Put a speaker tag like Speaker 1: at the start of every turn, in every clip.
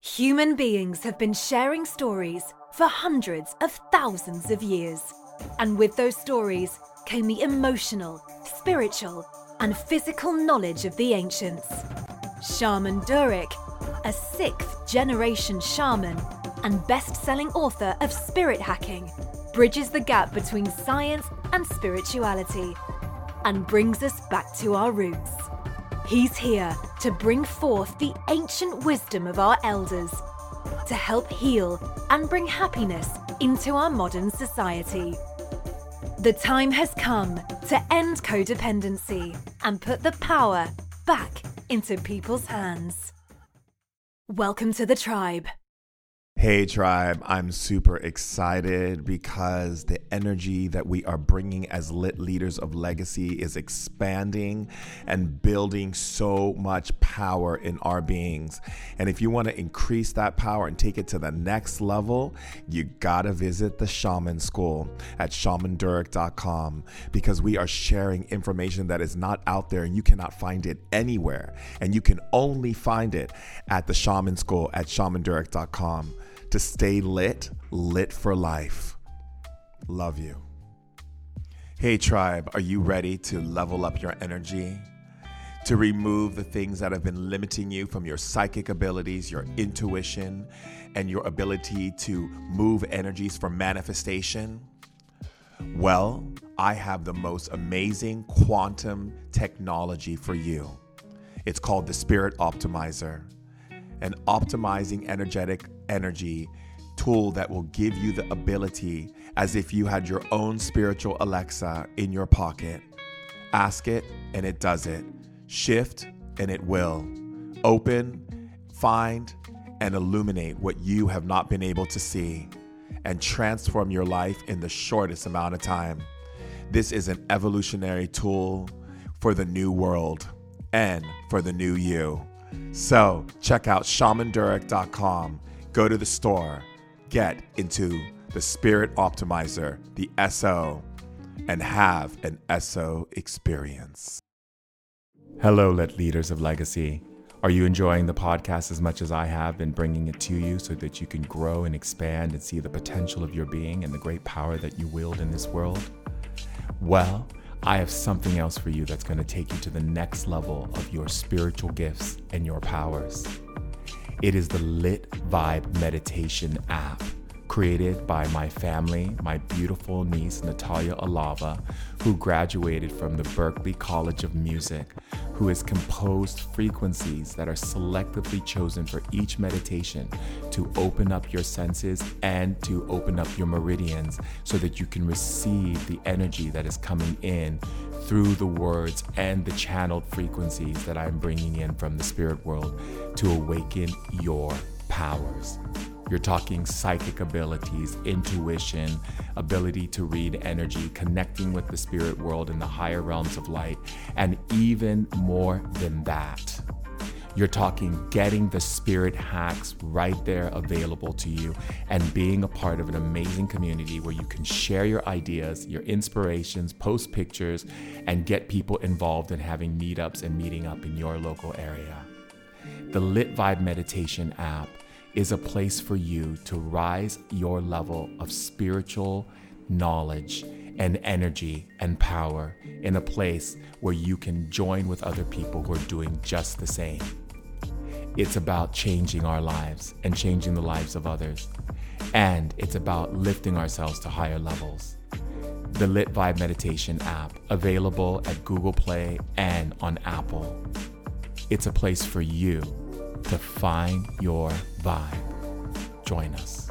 Speaker 1: Human beings have been sharing stories for hundreds of thousands of years. And with those stories came the emotional, spiritual, and physical knowledge of the ancients. Shaman Durek, a 6th generation shaman and best-selling author of spirit hacking, bridges the gap between science and spirituality and brings us back to our roots. He's here to bring forth the ancient wisdom of our elders, to help heal and bring happiness into our modern society. The time has come to end codependency and put the power back into people's hands. Welcome to the tribe.
Speaker 2: Hey tribe, I'm super excited because the energy that we are bringing as lit leaders of legacy is expanding and building so much power in our beings. And if you want to increase that power and take it to the next level, you gotta visit the Shaman School at shamandurek.com, because we are sharing information that is not out there and you cannot find it anywhere. And you can only find it at the Shaman School at shamandurek.com. To stay lit for life. Love you. Hey tribe, are you ready to level up your energy? To remove the things that have been limiting you from your psychic abilities, your intuition, and your ability to move energies for manifestation? Well, I have the most amazing quantum technology for you. It's called the Spirit Optimizer, an optimizing energy tool that will give you the ability, as if you had your own spiritual Alexa in your pocket. Ask it and it does it. Shift and it will. Open, find, and illuminate what you have not been able to see, and transform your life in the shortest amount of time. This is an evolutionary tool for the new world and for the new you. So check out shamandurek.com, go to the store, get into the Spirit Optimizer, the SO, and have an SO experience. Hello, lit leaders of legacy. Are you enjoying the podcast as much as I have been bringing it to you so that you can grow and expand and see the potential of your being and the great power that you wield in this world? Well, I have something else for you that's going to take you to the next level of your spiritual gifts and your powers. It is the Lit Vibe Meditation app, created by my family, my beautiful niece, Natalia Alava, who graduated from the Berklee College of Music, who has composed frequencies that are selectively chosen for each meditation to open up your senses and to open up your meridians so that you can receive the energy that is coming in through the words and the channeled frequencies that I'm bringing in from the spirit world to awaken your powers. You're talking psychic abilities, intuition, ability to read energy, connecting with the spirit world and the higher realms of light, and even more than that. You're talking getting the spirit hacks right there available to you and being a part of an amazing community where you can share your ideas, your inspirations, post pictures, and get people involved in having meetups and meeting up in your local area. The Lit Vibe Meditation app is a place for you to rise your level of spiritual knowledge and energy and power in a place where you can join with other people who are doing just the same. It's about changing our lives and changing the lives of others. And it's about lifting ourselves to higher levels. The Lit Vibe Meditation app, available at Google Play and on Apple. It's a place for you to find your vibe. Join us.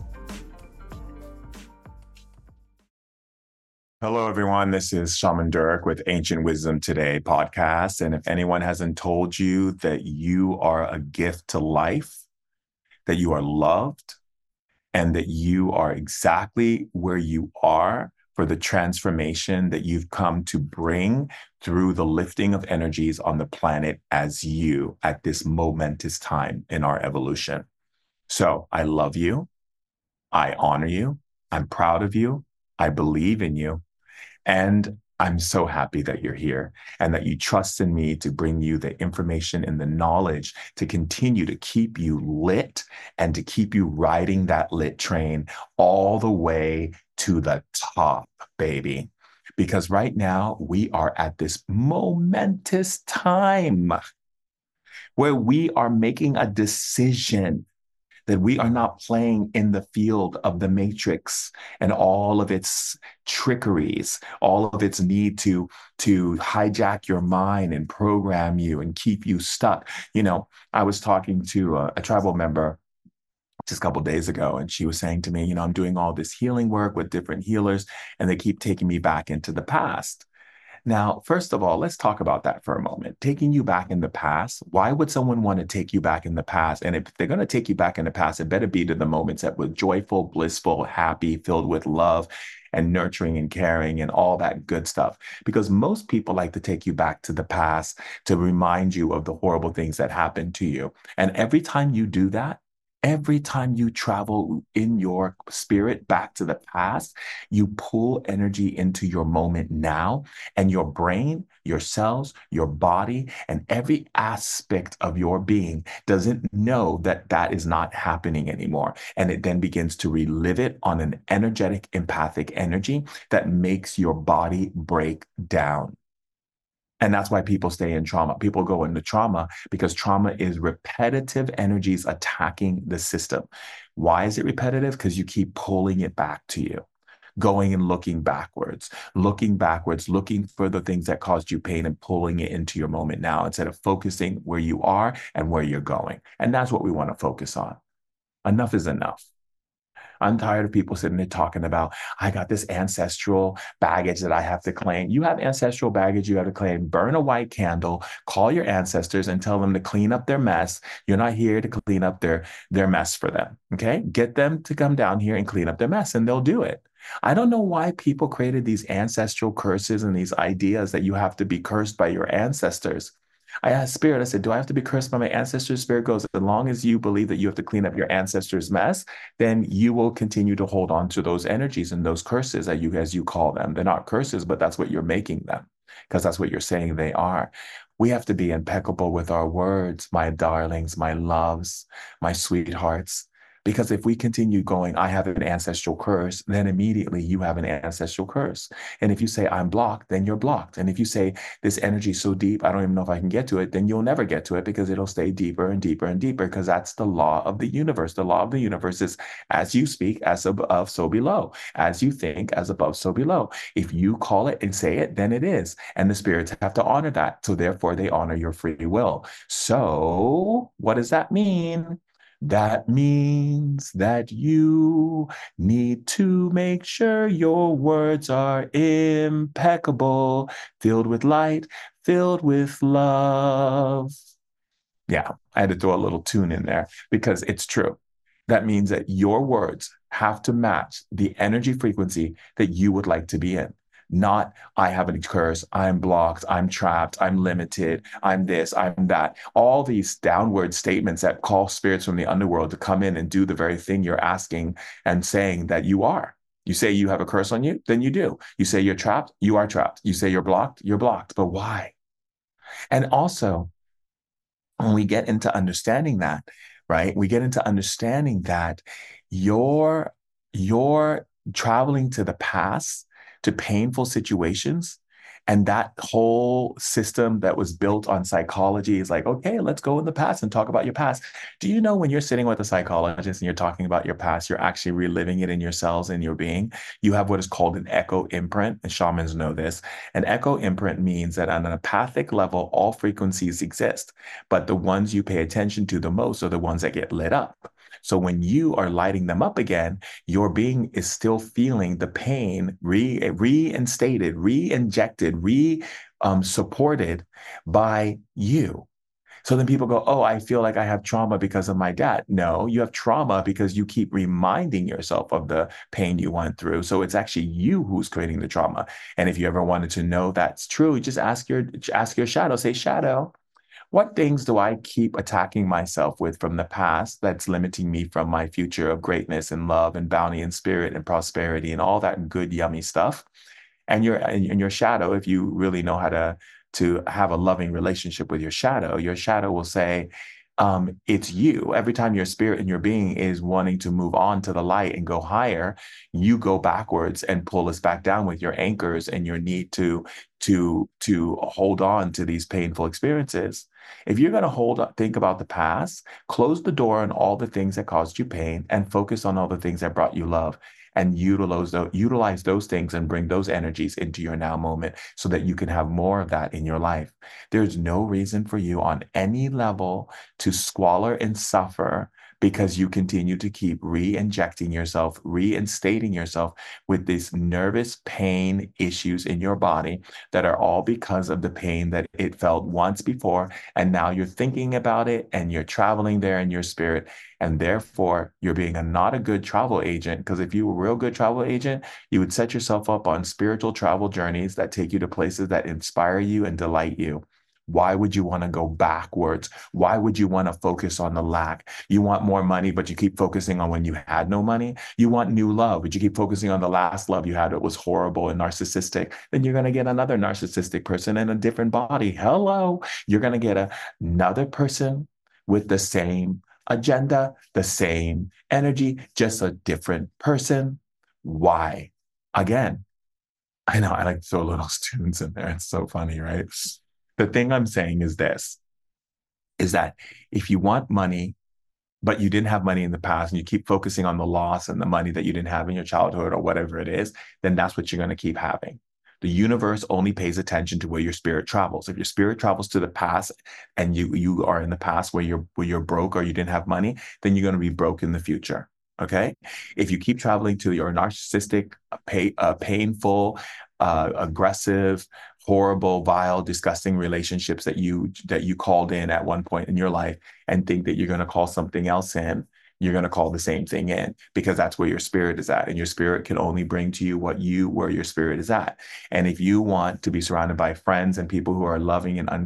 Speaker 2: Hello, everyone. This is Shaman Durek with Ancient Wisdom Today podcast. And if anyone hasn't told you that you are a gift to life, that you are loved, and that you are exactly where you are for the transformation that you've come to bring through the lifting of energies on the planet as you at this momentous time in our evolution. So I love you. I honor you. I'm proud of you. I believe in you. And I'm so happy that you're here and that you trust in me to bring you the information and the knowledge to continue to keep you lit and to keep you riding that lit train all the way to the top, baby. Because right now we are at this momentous time where we are making a decision that we are not playing in the field of the matrix and all of its trickeries, all of its need to hijack your mind and program you and keep you stuck. I was talking to a tribal member just a couple of days ago, and she was saying to me, I'm doing all this healing work with different healers, and they keep taking me back into the past. Now, first of all, let's talk about that for a moment. Taking you back in the past, why would someone want to take you back in the past? And if they're going to take you back in the past, it better be to the moments that were joyful, blissful, happy, filled with love and nurturing and caring and all that good stuff. Because most people like to take you back to the past to remind you of the horrible things that happened to you. And every time you do that, every time you travel in your spirit back to the past, you pull energy into your moment now, and your brain, your cells, your body, and every aspect of your being doesn't know that that is not happening anymore. And it then begins to relive it on an energetic, empathic energy that makes your body break down. And that's why people stay in trauma. People go into trauma because trauma is repetitive energies attacking the system. Why is it repetitive? Because you keep pulling it back to you, going and looking backwards, looking for the things that caused you pain and pulling it into your moment now instead of focusing where you are and where you're going. And that's what we want to focus on. Enough is enough. I'm tired of people sitting there talking about, I got this ancestral baggage that I have to claim. You have ancestral baggage you have to claim. Burn a white candle, call your ancestors and tell them to clean up their mess. You're not here to clean up their mess for them. Okay. Get them to come down here and clean up their mess, and they'll do it. I don't know why people created these ancestral curses and these ideas that you have to be cursed by your ancestors. I asked Spirit, I said, do I have to be cursed by my ancestors? Spirit goes, as long as you believe that you have to clean up your ancestors' mess, then you will continue to hold on to those energies and those curses that as you call them. They're not curses, but that's what you're making them, because that's what you're saying they are. We have to be impeccable with our words, my darlings, my loves, my sweethearts. Because if we continue going, I have an ancestral curse, then immediately you have an ancestral curse. And if you say, I'm blocked, then you're blocked. And if you say, this energy is so deep, I don't even know if I can get to it, then you'll never get to it because it'll stay deeper and deeper and deeper, because that's the law of the universe. The law of the universe is as you speak, as above, so below. As you think, as above, so below. If you call it and say it, then it is. And the spirits have to honor that. So therefore, they honor your free will. So what does that mean? That means that you need to make sure your words are impeccable, filled with light, filled with love. Yeah, I had to throw a little tune in there because it's true. That means that your words have to match the energy frequency that you would like to be in. Not, I have a curse, I'm blocked, I'm trapped, I'm limited, I'm this, I'm that. All these downward statements that call spirits from the underworld to come in and do the very thing you're asking and saying that you are. You say you have a curse on you, then you do. You say you're trapped, you are trapped. You say you're blocked. But why? And also, when we get into understanding that, right? We get into understanding that you're traveling to the past, to painful situations. And that whole system that was built on psychology is like, okay, let's go in the past and talk about your past. Do you know when you're sitting with a psychologist and you're talking about your past, you're actually reliving it in your cells, in your being? You have what is called an echo imprint, and shamans know this. An echo imprint means that on an empathic level, all frequencies exist, but the ones you pay attention to the most are the ones that get lit up. So when you are lighting them up again, your being is still feeling the pain reinstated, re-injected, supported by you. So then people go, oh, I feel like I have trauma because of my dad. No, you have trauma because you keep reminding yourself of the pain you went through. So it's actually you who's creating the trauma. And if you ever wanted to know that's true, just ask your shadow, say, shadow, what things do I keep attacking myself with from the past that's limiting me from my future of greatness and love and bounty and spirit and prosperity and all that good, yummy stuff?
Speaker 3: And your shadow, if you really know how to have a loving relationship with your shadow will say, it's you. Every time your spirit and your being is wanting to move on to the light and go higher, you go backwards and pull us back down with your anchors and your need to hold on to these painful experiences. If you're going to think about the past, close the door on all the things that caused you pain and focus on all the things that brought you love, and utilize those things and bring those energies into your now moment so that you can have more of that in your life. There's no reason for you on any level to squalor and suffer because you continue to keep re-injecting yourself, reinstating yourself with these nervous pain issues in your body that are all because of the pain that it felt once before. And now you're thinking about it and you're traveling there in your spirit. And therefore, you're being not a good travel agent. Because if you were a real good travel agent, you would set yourself up on spiritual travel journeys that take you to places that inspire you and delight you. Why would you want to go backwards? Why would you want to focus on the lack? You want more money, but you keep focusing on when you had no money. You want new love, but you keep focusing on the last love you had that was horrible and narcissistic. Then you're going to get another narcissistic person in a different body. Hello. You're going to get another person with the same agenda, the same energy, just a different person. Why? Again, I know I like to throw little tunes in there. It's so funny, right? The thing I'm saying is this, is that if you want money, but you didn't have money in the past and you keep focusing on the loss and the money that you didn't have in your childhood or whatever it is, then that's what you're going to keep having. The universe only pays attention to where your spirit travels. If your spirit travels to the past and you are in the past where you're broke or you didn't have money, then you're going to be broke in the future. Okay. If you keep traveling to your narcissistic, painful, aggressive, horrible, vile, disgusting relationships that you called in at one point in your life and think that you're going to call something else in, you're going to call the same thing in because that's where your spirit is at. And your spirit can only bring to you where your spirit is at. And if you want to be surrounded by friends and people who are loving and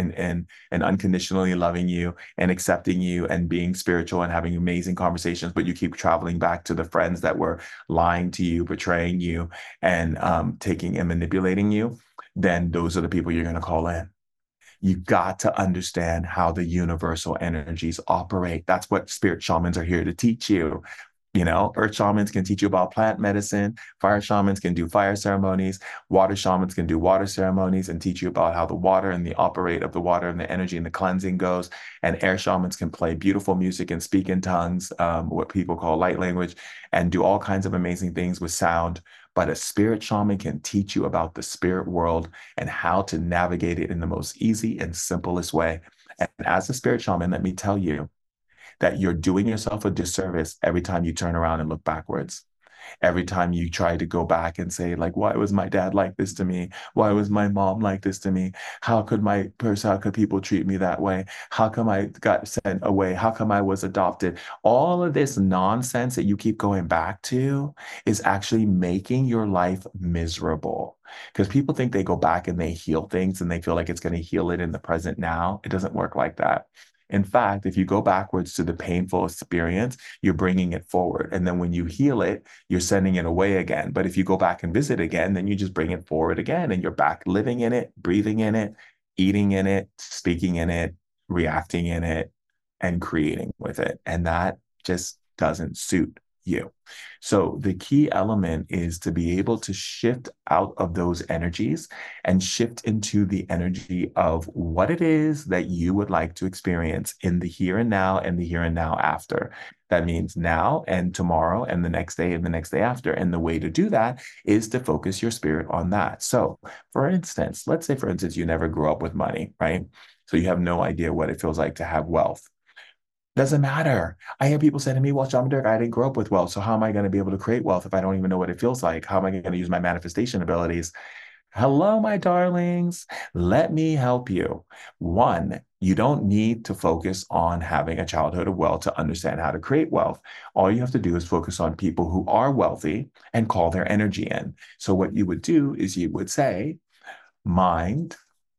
Speaker 3: unconditionally loving you and accepting you and being spiritual and having amazing conversations, but you keep traveling back to the friends that were lying to you, betraying you, and taking and manipulating you, then those are the people you're going to call in. You got to understand how the universal energies operate. That's what spirit shamans are here to teach you. You know, earth shamans can teach you about plant medicine. Fire shamans can do fire ceremonies. Water shamans can do water ceremonies and teach you about how the water and the operate of the water and the energy and the cleansing goes. And air shamans can play beautiful music and speak in tongues, what people call light language, and do all kinds of amazing things with sound. But a spirit shaman can teach you about the spirit world and how to navigate it in the most easy and simplest way. And as a spirit shaman, let me tell you, that you're doing yourself a disservice every time you turn around and look backwards. Every time you try to go back and say, like, why was my dad like this to me? Why was my mom like this to me? How could people treat me that way? How come I got sent away? How come I was adopted? All of this nonsense that you keep going back to is actually making your life miserable. Because people think they go back and they heal things and they feel like it's going to heal it in the present now. It doesn't work like that. In fact, if you go backwards to the painful experience, you're bringing it forward. And then when you heal it, you're sending it away again. But if you go back and visit again, then you just bring it forward again and you're back living in it, breathing in it, eating in it, speaking in it, reacting in it, and creating with it. And that just doesn't suit you. So the key element is to be able to shift out of those energies and shift into the energy of what it is that you would like to experience in the here and now and the here and now after. That means now and tomorrow and the next day and the next day after. And the way to do that is to focus your spirit on that. So for instance, let's say, for instance, you never grew up with money, right? So you have no idea what it feels like to have wealth. Doesn't matter. I hear people say to me, well, John Dirk, I didn't grow up with wealth. So how am I going to be able to create wealth if I don't even know what it feels like? How am I going to use my manifestation abilities? Hello, my darlings. Let me help you. One, you don't need to focus on having a childhood of wealth to understand how to create wealth. All you have to do is focus on people who are wealthy and call their energy in. So what you would do is you would say, mind,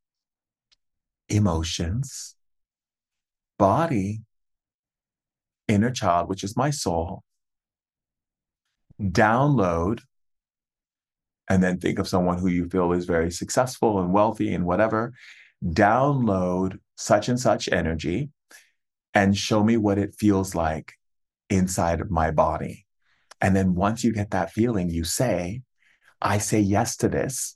Speaker 3: emotions, body, inner child, which is my soul, download And then think of someone who you feel is very successful and wealthy and whatever. Download such and such energy and show me what it feels like inside of my body. And then once you get that feeling, you say, I say yes to this.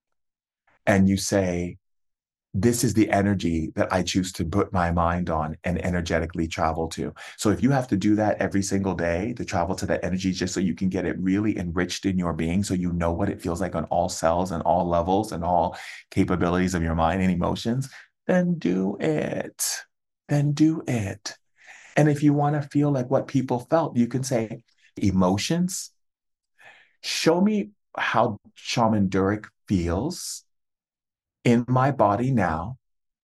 Speaker 3: And you say, this is the energy that I choose to put my mind on and energetically travel to. So if you have to do that every single day to travel to that energy, just so you can get it really enriched in your being, so you know what it feels like on all cells and all levels and all capabilities of your mind and emotions, then do it. Then do it. And if you want to feel like what people felt, you can say, emotions, show me how Shaman Durek feels in my body now,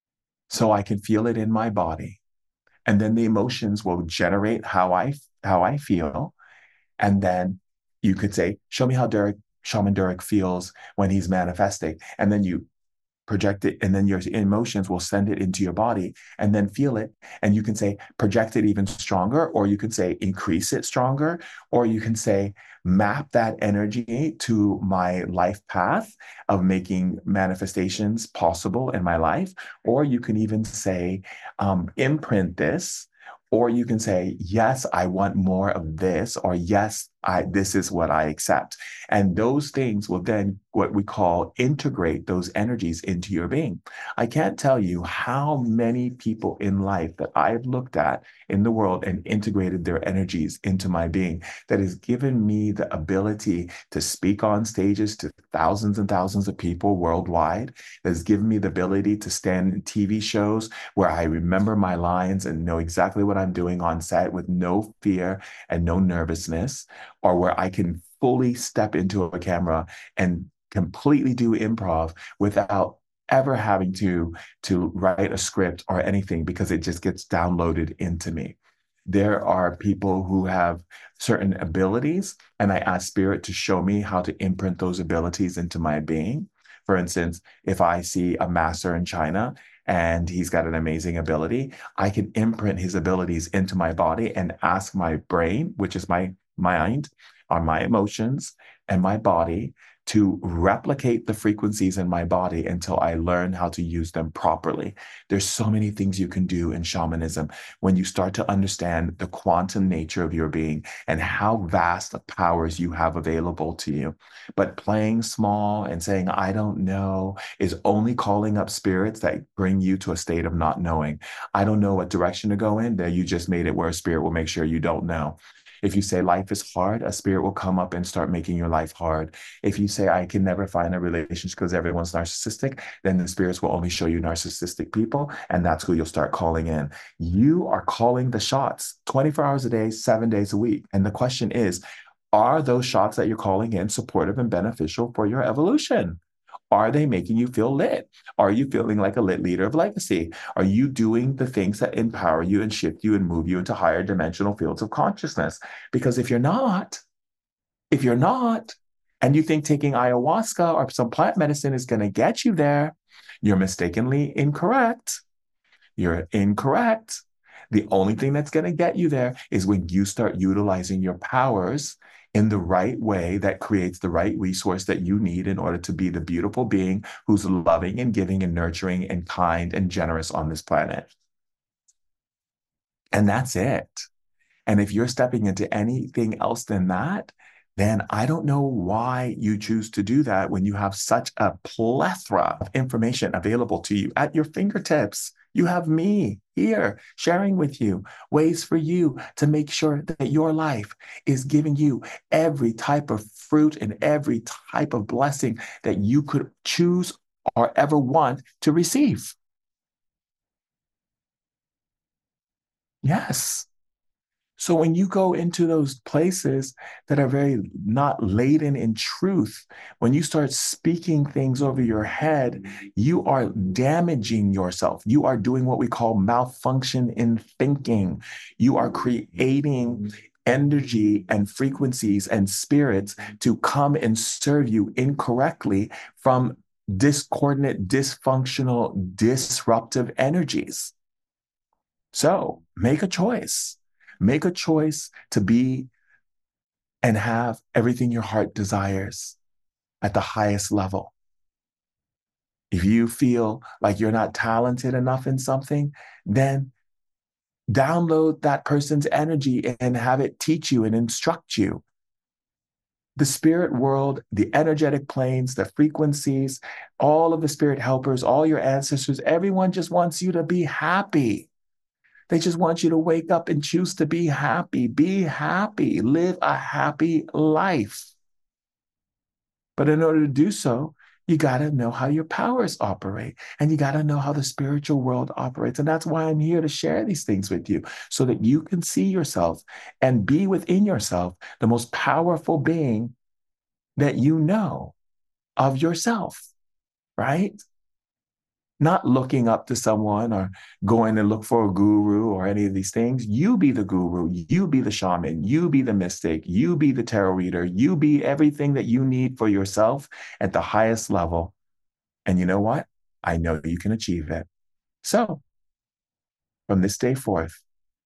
Speaker 3: so I can feel it in my body. And then the emotions will generate how I feel. And then you could say, show me how Shaman Durek feels when he's manifesting. And then you project it, and then your emotions will send it into your body and then feel it. And you can say, project it even stronger, or you can say, increase it stronger, or you can say, map that energy to my life path of making manifestations possible in my life. Or you can even say, imprint this. Or you can say, yes, I want more of this, or yes, this is what I accept. And those things will then, what we call, integrate those energies into your being. I can't tell you how many people in life that I've looked at in the world and integrated their energies into my being, that has given me the ability to speak on stages to thousands and thousands of people worldwide, that has given me the ability to stand in TV shows where I remember my lines and know exactly what I'm doing on set with no fear and no nervousness, or where I can fully step into a camera and completely do improv without ever having to write a script or anything, because it just gets downloaded into me. There are people who have certain abilities, and I ask Spirit to show me how to imprint those abilities into my being. For instance, if I see a master in China and he's got an amazing ability, I can imprint his abilities into my body and ask my brain, which is my mind, on my emotions and my body, to replicate the frequencies in my body until I learn how to use them properly. There's so many things you can do in shamanism when you start to understand the quantum nature of your being and how vast the powers you have available to you. But playing small and saying, I don't know, is only calling up spirits that bring you to a state of not knowing. I don't know what direction to go in. There, you just made it where a spirit will make sure you don't know. If you say life is hard, a spirit will come up and start making your life hard. If you say I can never find a relationship because everyone's narcissistic, then the spirits will only show you narcissistic people, and that's who you'll start calling in. You are calling the shots 24 hours a day, 7 days a week. And the question is, are those shots that you're calling in supportive and beneficial for your evolution? Are they making you feel lit? Are you feeling like a lit leader of legacy? Are you doing the things that empower you and shift you and move you into higher dimensional fields of consciousness? Because if you're not, and you think taking ayahuasca or some plant medicine is going to get you there, you're mistakenly incorrect. You're incorrect. The only thing that's going to get you there is when you start utilizing your powers in the right way that creates the right resource that you need in order to be the beautiful being who's loving and giving and nurturing and kind and generous on this planet. And that's it. And if you're stepping into anything else than that, then I don't know why you choose to do that when you have such a plethora of information available to you at your fingertips. You have me here sharing with you ways for you to make sure that your life is giving you every type of fruit and every type of blessing that you could choose or ever want to receive. Yes. So when you go into those places that are very not laden in truth, when you start speaking things over your head, you are damaging yourself. You are doing what we call malfunction in thinking. You are creating energy and frequencies and spirits to come and serve you incorrectly from discordant, dysfunctional, disruptive energies. So make a choice. Make a choice to be and have everything your heart desires. at the highest level. If you feel like you're not talented enough in something, then download that person's energy and have it teach you and instruct you. The spirit world, the energetic planes, the frequencies, all of the spirit helpers, all your ancestors, everyone just wants you to be happy. They just want you to wake up and choose to be happy. Be happy. Live a happy life. But in order to do so, you got to know how your powers operate, and you got to know how the spiritual world operates. And that's why I'm here to share these things with you, so that you can see yourself and be within yourself the most powerful being that you know of yourself, right? Not looking up to someone or going to look for a guru or any of these things. You be the guru, you be the shaman, you be the mystic, you be the tarot reader, you be everything that you need for yourself at the highest level. And you know what? I know you can achieve it. So from this day forth,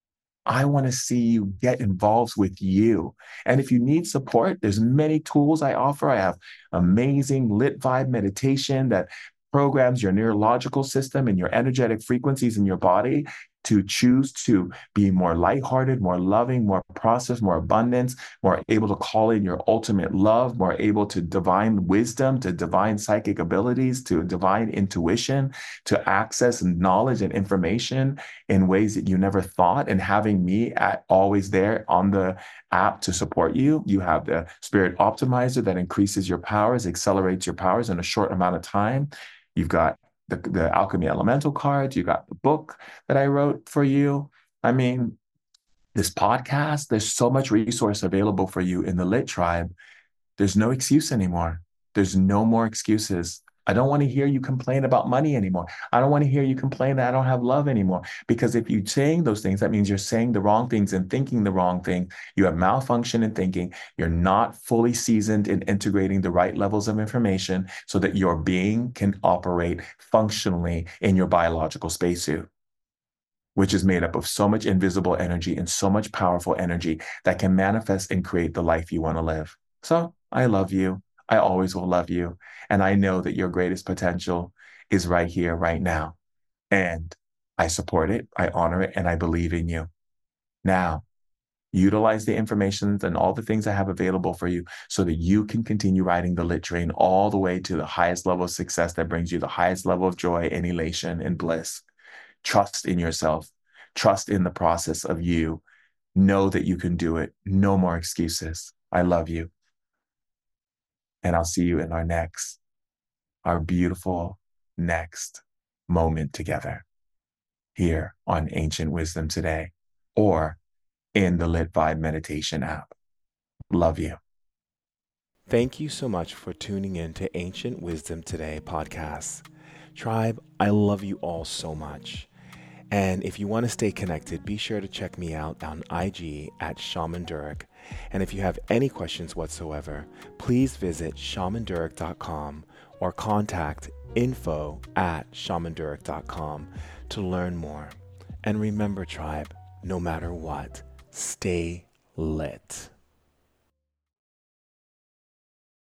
Speaker 3: I want to see you get involved with you. And if you need support, there's many tools I offer. I have amazing lit vibe meditation that programs your neurological system and your energetic frequencies in your body to choose to be more lighthearted, more loving, more prosperous, more abundance, more able to call in your ultimate love, more able to divine wisdom, to divine psychic abilities, to divine intuition, to access knowledge and information in ways that you never thought, and having me always there on the app to support you. You have the Spirit Optimizer that increases your powers, accelerates your powers in a short amount of time. You've got the Alchemy Elemental cards. You got the book that I wrote for you. I mean, this podcast, there's so much resource available for you in the Lit Tribe. There's no excuse anymore. There's no more excuses. I don't want to hear you complain about money anymore. I don't want to hear you complain that I don't have love anymore. Because if you're saying those things, that means you're saying the wrong things and thinking the wrong thing. You have malfunction in thinking. You're not fully seasoned in integrating the right levels of information so that your being can operate functionally in your biological spacesuit, which is made up of so much invisible energy and so much powerful energy that can manifest and create the life you want to live. So I love you. I always will love you. And I know that your greatest potential is right here, right now. And I support it, I honor it, and I believe in you. Now, utilize the information and all the things I have available for you so that you can continue riding the lit train all the way to the highest level of success that brings you the highest level of joy and elation and bliss. Trust in yourself. Trust in the process of you. Know that you can do it. No more excuses. I love you. And I'll see you in our beautiful next moment together here on Ancient Wisdom Today or in the Lit Vibe Meditation app. Love you.
Speaker 2: Thank you so much for tuning in to Ancient Wisdom Today podcast. Tribe, I love you all so much. And if you want to stay connected, be sure to check me out on IG at Shaman Durek. And if you have any questions whatsoever, please visit shamandurek.com or contact info@shamandurek.com to learn more. And remember, tribe, no matter what, stay lit.